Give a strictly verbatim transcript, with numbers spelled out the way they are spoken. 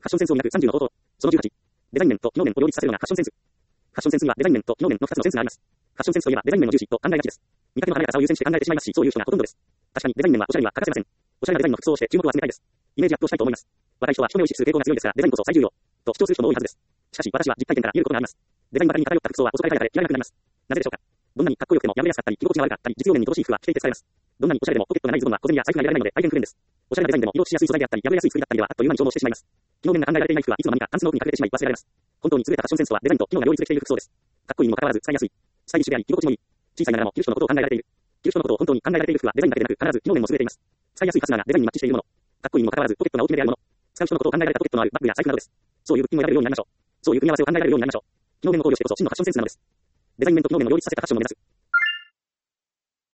ファッションセンスを磨くさんじゅうの方法。そのじゅうはち。デザイン面と機能面を両立させるのがファッションセンス。ファッションセンスにはデザイン面と機能面のふたつのセンスがあります。ファッションセンスといえばデザイン面の重視と考えがちです。見かけの華やかさを優先して考えてしまいますし、そういう人がほとんどです。確かにデザイン面はおしゃれには欠かせません。おしゃれなデザインの服装をして注目を集めたいです。イメージアップをしたいと思います。若い人は人目を意識する傾向が強いですが、デザインこそ最重要と主張する人も多いはずです。しかし私は実体験から言えることがあります。デザインばかりに偏った服装は遅かれ早かれ着られなくなります。なぜでしょうか。どんなにかっこよくても破れやすかったり、着心地が悪かったり、実用面に乏しい服は着ていて使えます。どんなにおしゃれでもポケットがないズボンは小銭や財布がいられないので大変不便です。おしゃれなデザインでも色落ちしやすい素材であったり、破れやすい作りだったりではあっという間に消耗してしまいます。機能面が考えられていない服はいつの間にかタンスの奥に隠れてしまい忘れられます。本当に優れたファッションセンスとはデザインと機能が両立できている服装です。かっこいいにもかかわらず使いやすい。スタイリッシュであり、着心地もいい。小さいながらも着る人のことを考えられている。着る人のことを本当に考えられている服はデザインだけでなく必ず機能面も優れています。使いやすいファスナーがデザインにマッチしているもの。かっこいいにもかかわらずポケットが大きめであるもの。使う人のことを考えられたポケットのあるバッグや財布などです。そういう物品を選べるようになりましょう。そういう組み合わせを考えられるようになりましょう。機能面を考慮してこそ真のファッションセンスなのです。デザイン面と機能面を両立させたファッションを目指す。